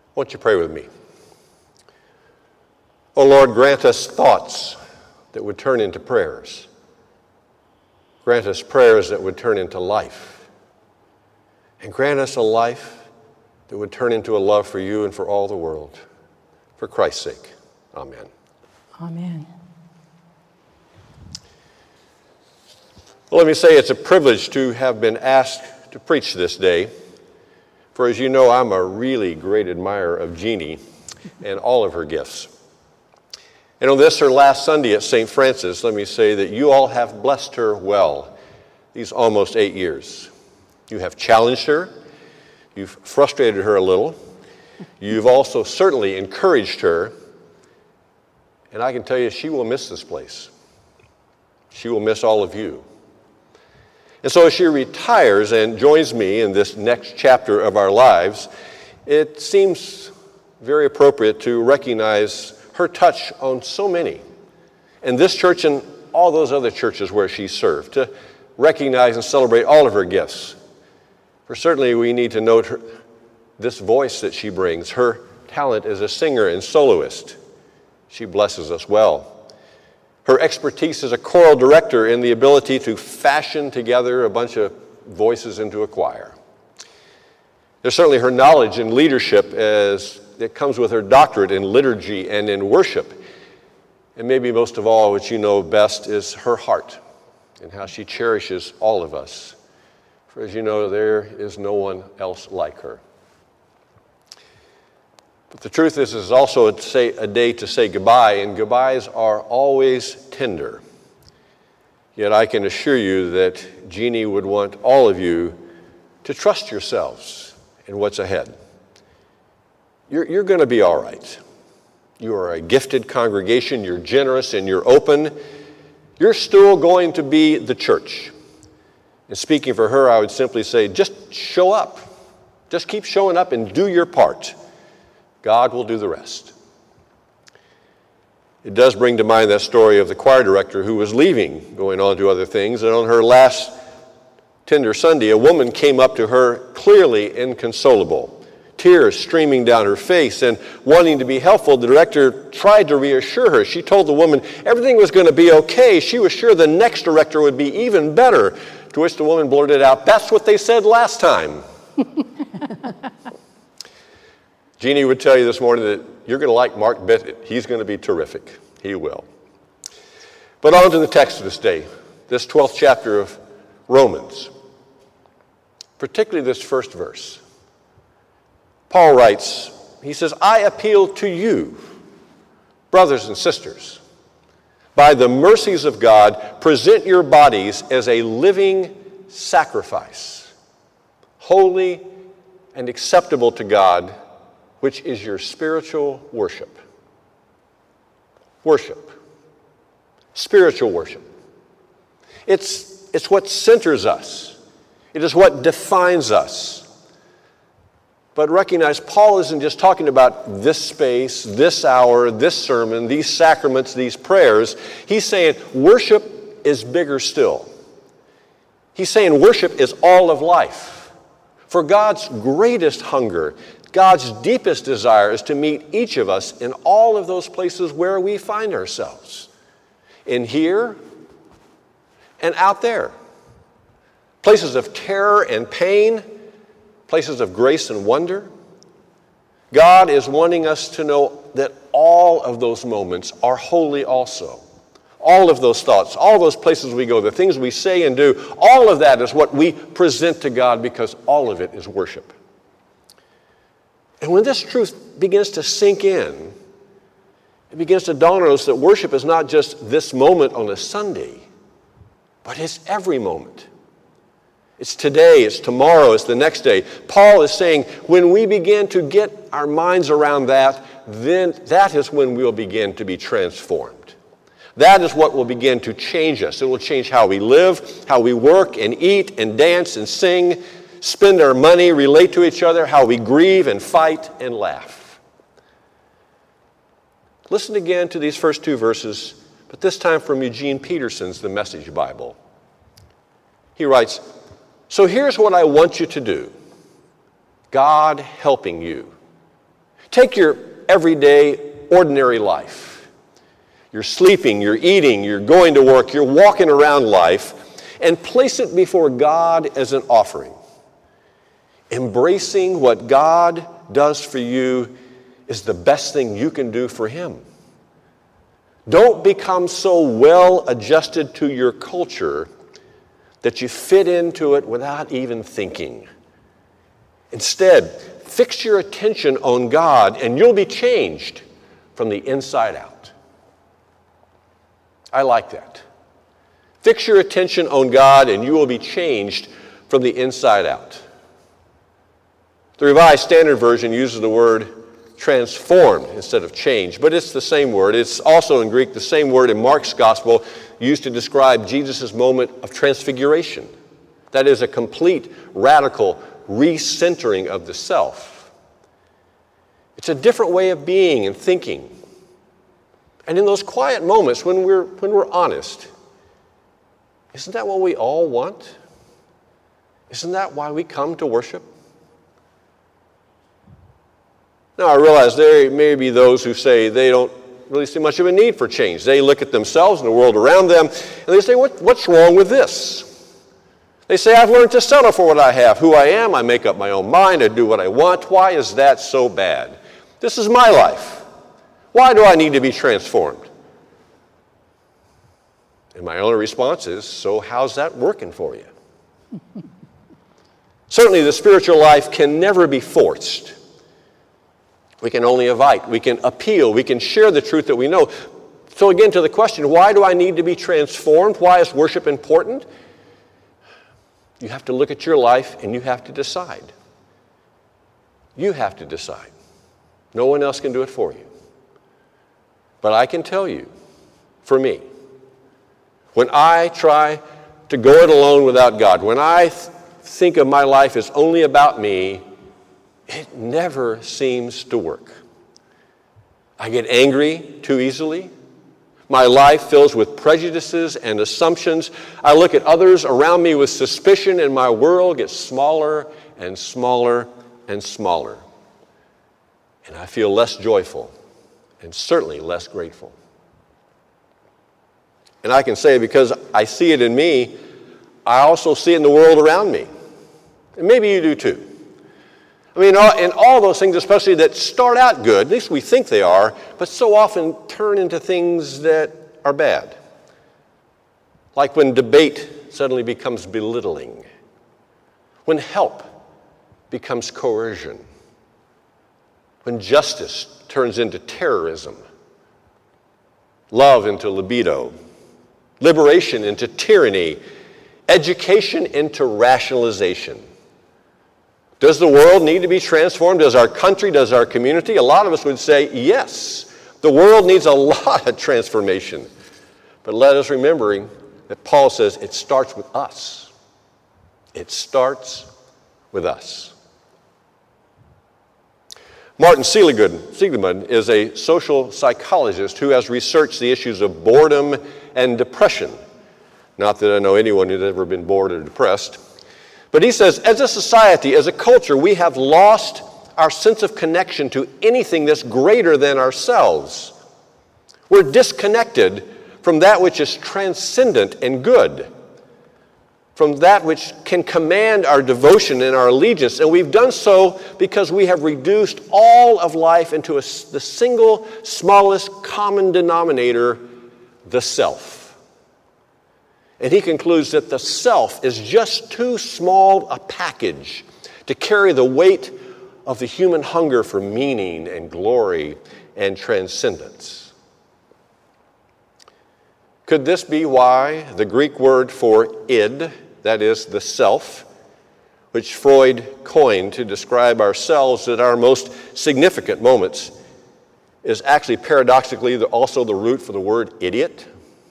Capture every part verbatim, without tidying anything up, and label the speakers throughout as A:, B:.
A: Won't you pray with me? Oh Lord, grant us thoughts that would turn into prayers. Grant us prayers that would turn into life. And grant us a life that would turn into a love for you and for all the world. For Christ's sake, amen.
B: Amen.
A: Well, let me say it's a privilege to have been asked to preach this day. For as you know, I'm a really great admirer of Jeannie and all of her gifts. And on this, her last Sunday at Saint Francis, let me say that you all have blessed her well these almost eight years. You have challenged her. You've frustrated her a little. You've also certainly encouraged her. And I can tell you, she will miss this place. She will miss all of you. And so as she retires and joins me in this next chapter of our lives, it seems very appropriate to recognize her touch on so many, and this church and all those other churches where she served, to recognize and celebrate all of her gifts. For certainly we need to note her, this voice that she brings, her talent as a singer and soloist. She blesses us well. Her expertise as a choral director in the ability to fashion together a bunch of voices into a choir. There's certainly her knowledge and leadership as it comes with her doctorate in liturgy and in worship. And maybe most of all, what you know best is her heart and how she cherishes all of us. For as you know, there is no one else like her. But the truth is, it's also a, say, a day to say goodbye, and goodbyes are always tender. Yet I can assure you that Jeannie would want all of you to trust yourselves in what's ahead. You're, you're going to be all right. You are a gifted congregation. You're generous and you're open. You're still going to be the church. And speaking for her, I would simply say, just show up. Just keep showing up and do your part. God will do the rest. It does bring to mind that story of the choir director who was leaving, going on to other things, and on her last tender Sunday, a woman came up to her clearly inconsolable, tears streaming down her face, and wanting to be helpful, the director tried to reassure her. She told the woman everything was going to be okay. She was sure the next director would be even better, to which the woman blurted out, "That's what they said last time." Jeannie would tell you this morning that you're going to like Mark Bittett. He's going to be terrific. He will. But on to the text of this day, this twelfth chapter of Romans, particularly this first verse. Paul writes, he says, "I appeal to you, brothers and sisters, by the mercies of God, present your bodies as a living sacrifice, holy and acceptable to God, which is your spiritual worship." Worship. Spiritual worship. It's, it's what centers us. It is what defines us. But recognize, Paul isn't just talking about this space, this hour, this sermon, these sacraments, these prayers. He's saying worship is bigger still. He's saying worship is all of life. For God's greatest hunger, God's deepest desire is to meet each of us in all of those places where we find ourselves. In here and out there. Places of terror and pain, places of grace and wonder. God is wanting us to know that all of those moments are holy also. All of those thoughts, all those places we go, the things we say and do, all of that is what we present to God because all of it is worship. And when this truth begins to sink in, it begins to dawn on us that worship is not just this moment on a Sunday, but it's every moment. It's today, it's tomorrow, it's the next day. Paul is saying when we begin to get our minds around that, then that is when we'll begin to be transformed. That is what will begin to change us. It will change how we live, how we work and eat and dance and sing, spend our money, relate to each other, how we grieve and fight and laugh. Listen again to these first two verses, but this time from Eugene Peterson's The Message Bible. He writes, "So here's what I want you to do, God helping you. Take your everyday, ordinary life. You're sleeping, you're eating, you're going to work, you're walking around life, and place it before God as an offering. Embracing what God does for you is the best thing you can do for Him. Don't become so well adjusted to your culture that you fit into it without even thinking. Instead, fix your attention on God and you'll be changed from the inside out. I like that. Fix your attention on God and you will be changed from the inside out. The Revised Standard Version uses the word transformed instead of change, but it's the same word. It's also in Greek the same word in Mark's Gospel used to describe Jesus' moment of transfiguration. That is a complete, radical recentering of the self. It's a different way of being and thinking. And in those quiet moments when we're, when we're honest, isn't that what we all want? Isn't that why we come to worship? Now, I realize there may be those who say they don't really see much of a need for change. They look at themselves and the world around them, and they say, what, what's wrong with this? They say, I've learned to settle for what I have, who I am, I make up my own mind, I do what I want. Why is that so bad? This is my life. Why do I need to be transformed? And my only response is, so how's that working for you? Certainly the spiritual life can never be forced. We can only invite, we can appeal, we can share the truth that we know. So again, to the question, why do I need to be transformed? Why is worship important? You have to look at your life and you have to decide. You have to decide. No one else can do it for you. But I can tell you, for me, when I try to go it alone without God, when I th- think of my life as only about me, it never seems to work. I get angry too easily. My life fills with prejudices and assumptions. I look at others around me with suspicion, and my world gets smaller and smaller and smaller. And I feel less joyful and certainly less grateful. And I can say, because I see it in me, I also see it in the world around me. And maybe you do too. I mean, in all those things, especially that start out good, at least we think they are, but so often turn into things that are bad. Like when debate suddenly becomes belittling. When help becomes coercion. When justice turns into terrorism. Love into libido. Liberation into tyranny. Education into rationalization. Does the world need to be transformed? Does our country, does our community? A lot of us would say yes. The world needs a lot of transformation. But let us remember that Paul says it starts with us. It starts with us. Martin Seligman is a social psychologist who has researched the issues of boredom and depression. Not that I know anyone who's ever been bored or depressed. But he says, as a society, as a culture, we have lost our sense of connection to anything that's greater than ourselves. We're disconnected from that which is transcendent and good, from that which can command our devotion and our allegiance. And we've done so because we have reduced all of life into a, the single smallest common denominator, the self. And he concludes that the self is just too small a package to carry the weight of the human hunger for meaning and glory and transcendence. Could this be why the Greek word for id, that is the self, which Freud coined to describe ourselves at our most significant moments, is actually paradoxically also the root for the word idiot?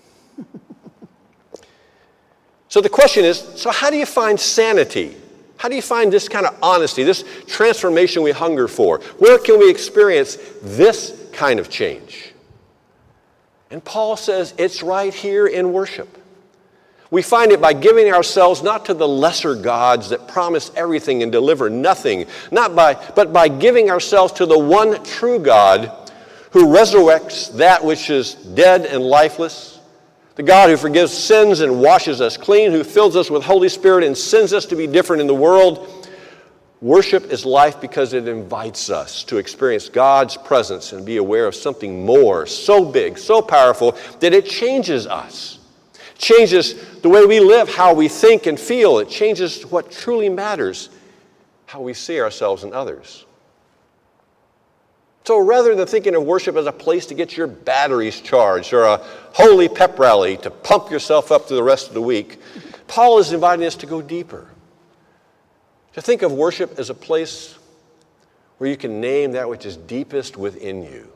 A: So the question is, so how do you find sanity? How do you find this kind of honesty, this transformation we hunger for? Where can we experience this kind of change? And Paul says it's right here in worship. We find it by giving ourselves not to the lesser gods that promise everything and deliver nothing, not by, but by giving ourselves to the one true God who resurrects that which is dead and lifeless, the God who forgives sins and washes us clean, who fills us with Holy Spirit and sends us to be different in the world. Worship is life because it invites us to experience God's presence and be aware of something more, so big, so powerful, that it changes us. Changes the way we live, how we think and feel. It changes what truly matters, how we see ourselves and others. So rather than thinking of worship as a place to get your batteries charged or a holy pep rally to pump yourself up to the rest of the week, Paul is inviting us to go deeper. To think of worship as a place where you can name that which is deepest within you.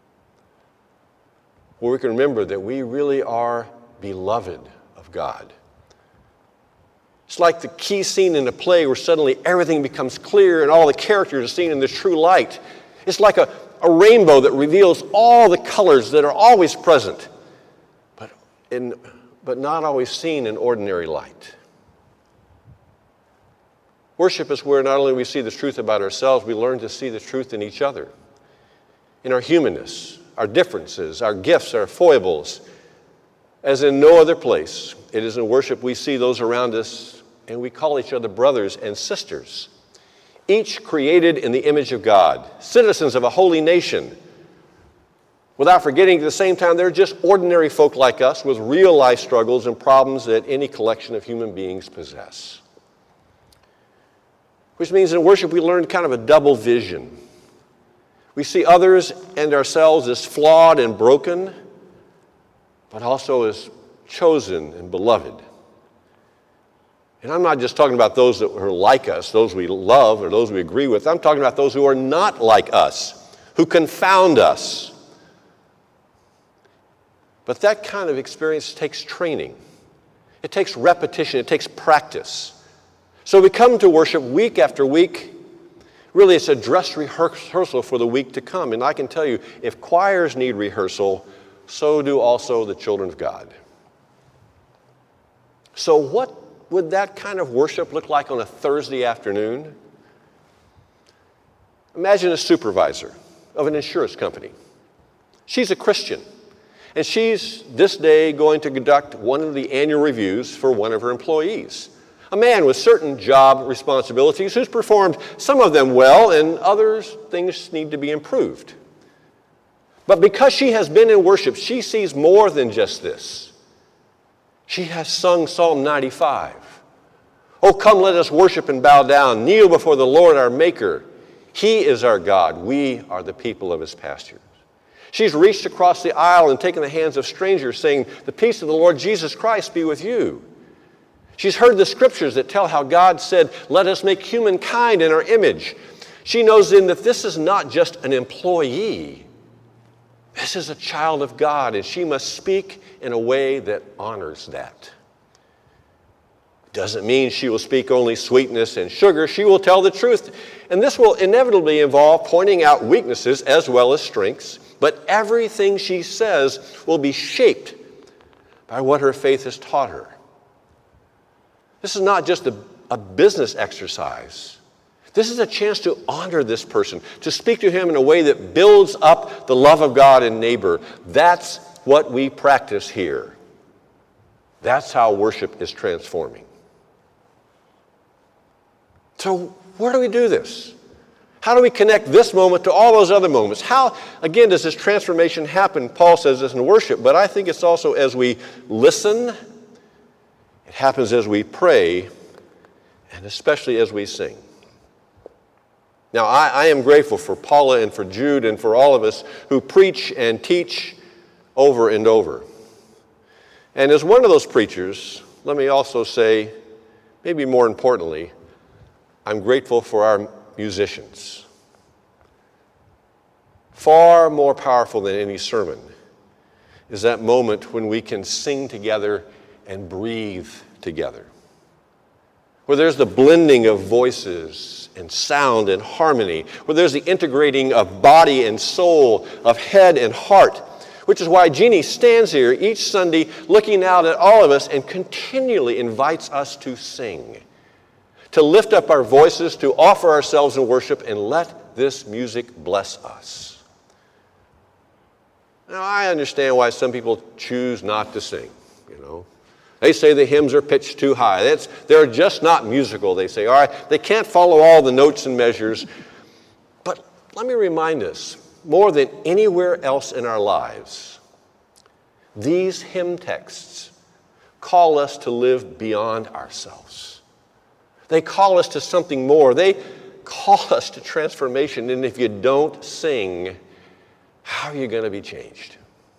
A: Where we can remember that we really are beloved of God. It's like the key scene in a play where suddenly everything becomes clear and all the characters are seen in the true light. It's like a, a rainbow that reveals all the colors that are always present, but, in, but not always seen in ordinary light. Worship is where not only we see the truth about ourselves, we learn to see the truth in each other, in our humanness, our differences, our gifts, our foibles. As in no other place, it is in worship we see those around us and we call each other brothers and sisters, each created in the image of God, citizens of a holy nation, without forgetting at the same time they're just ordinary folk like us with real life struggles and problems that any collection of human beings possess. Which means in worship we learn kind of a double vision. We see others and ourselves as flawed and broken, but also as chosen and beloved. And I'm not just talking about those that are like us, those we love or those we agree with. I'm talking about those who are not like us, who confound us. But that kind of experience takes training. It takes repetition. It takes practice. So we come to worship week after week. Really, it's a dress rehearsal for the week to come. And I can tell you, if choirs need rehearsal, so do also the children of God. So what would that kind of worship look like on a Thursday afternoon? Imagine a supervisor of an insurance company. She's a Christian, and she's this day going to conduct one of the annual reviews for one of her employees. A man with certain job responsibilities who's performed some of them well, and others things need to be improved. But because she has been in worship, she sees more than just this. She has sung Psalm ninety-five. Oh, come, let us worship and bow down, kneel before the Lord our Maker. He is our God. We are the people of his pastures. She's reached across the aisle and taken the hands of strangers, saying, the peace of the Lord Jesus Christ be with you. She's heard the scriptures that tell how God said, let us make humankind in our image. She knows then that this is not just an employee. This is a child of God, and she must speak in a way that honors that. Doesn't mean she will speak only sweetness and sugar. She will tell the truth. And this will inevitably involve pointing out weaknesses as well as strengths. But everything she says will be shaped by what her faith has taught her. This is not just a, a business exercise. This is a chance to honor this person, to speak to him in a way that builds up the love of God and neighbor. That's what we practice here. That's how worship is transforming. So where do we do this? How do we connect this moment to all those other moments? How, again, does this transformation happen? Paul says this in worship, but I think it's also as we listen. It happens as we pray, and especially as we sing. Now, I, I am grateful for Paula and for Jude and for all of us who preach and teach over and over. And as one of those preachers, let me also say, maybe more importantly, I'm grateful for our musicians. Far more powerful than any sermon is that moment when we can sing together and breathe together, where there's the blending of voices and sound and harmony, where there's the integrating of body and soul, of head and heart, which is why Jeannie stands here each Sunday looking out at all of us and continually invites us to sing, to lift up our voices, to offer ourselves in worship, and let this music bless us. Now, I understand why some people choose not to sing, you know. They say the hymns are pitched too high. That's, they're just not musical, they say. All right, they can't follow all the notes and measures. But let me remind us, more than anywhere else in our lives, these hymn texts call us to live beyond ourselves. They call us to something more. They call us to transformation. And if you don't sing, how are you going to be changed?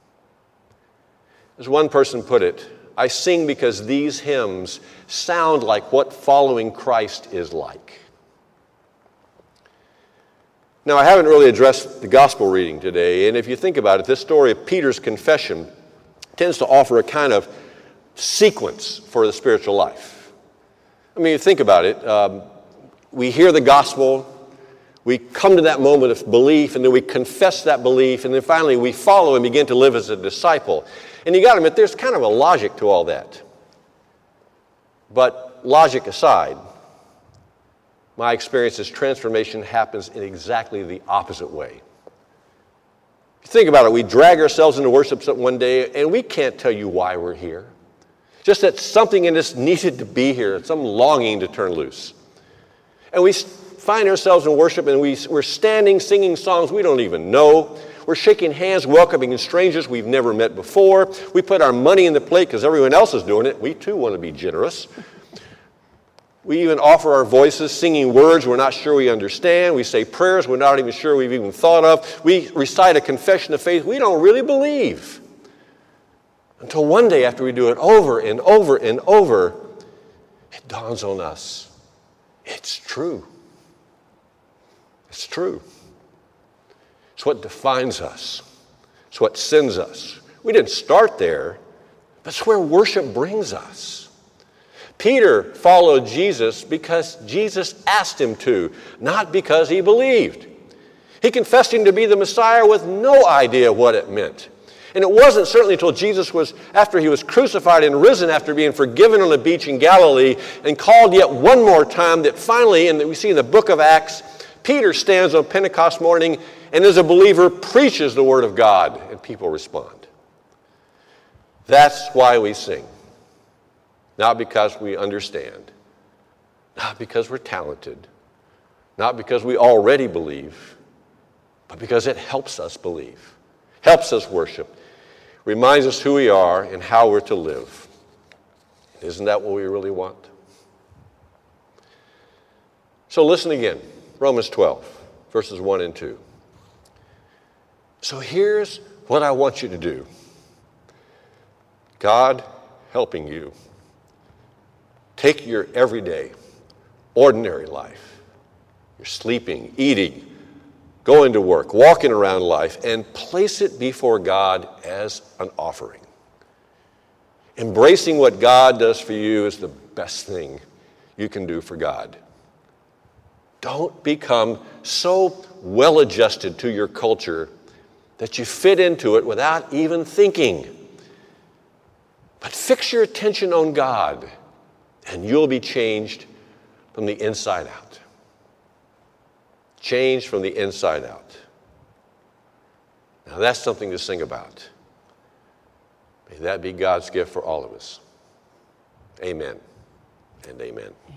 A: As one person put it, I sing because these hymns sound like what following Christ is like. Now, I haven't really addressed the gospel reading today, and if you think about it, this story of Peter's confession tends to offer a kind of sequence for the spiritual life. I mean, you think about it, um, we hear the gospel, we come to that moment of belief, and then we confess that belief, and then finally we follow and begin to live as a disciple. And you got to admit, there's kind of a logic to all that. But logic aside, my experience is transformation happens in exactly the opposite way. If you think about it, we drag ourselves into worship one day, and we can't tell you why we're here. Just that something in us needed to be here, some longing to turn loose. And we find ourselves in worship, and we, we're standing, singing songs we don't even know. We're shaking hands, welcoming strangers we've never met before. We put our money in the plate because everyone else is doing it. We too want to be generous. We even offer our voices, singing words we're not sure we understand. We say prayers we're not even sure we've even thought of. We recite a confession of faith we don't really believe. Until one day, after we do it over and over and over, it dawns on us, it's true. It's true. It's what defines us. It's what sends us. We didn't start there, but it's where worship brings us. Peter followed Jesus because Jesus asked him to, not because he believed. He confessed him to be the Messiah with no idea what it meant. And it wasn't certainly until Jesus was, after he was crucified and risen after being forgiven on the beach in Galilee and called yet one more time, that finally, and we see in the book of Acts, Peter stands on Pentecost morning and as a believer preaches the word of God, and people respond. That's why we sing. Not because we understand, not because we're talented, not because we already believe, but because it helps us believe, helps us worship, reminds us who we are and how we're to live. Isn't that what we really want? So listen again, Romans twelve, verses one and two. So here's what I want you to do. God helping you. Take your everyday, ordinary life. You're sleeping, eating, going to work, walking around life, and place it before God as an offering. Embracing what God does for you is the best thing you can do for God. Don't become so well-adjusted to your culture that you fit into it without even thinking. But fix your attention on God, and you'll be changed from the inside out. Changed from the inside out. Now that's something to sing about. May that be God's gift for all of us. Amen and amen.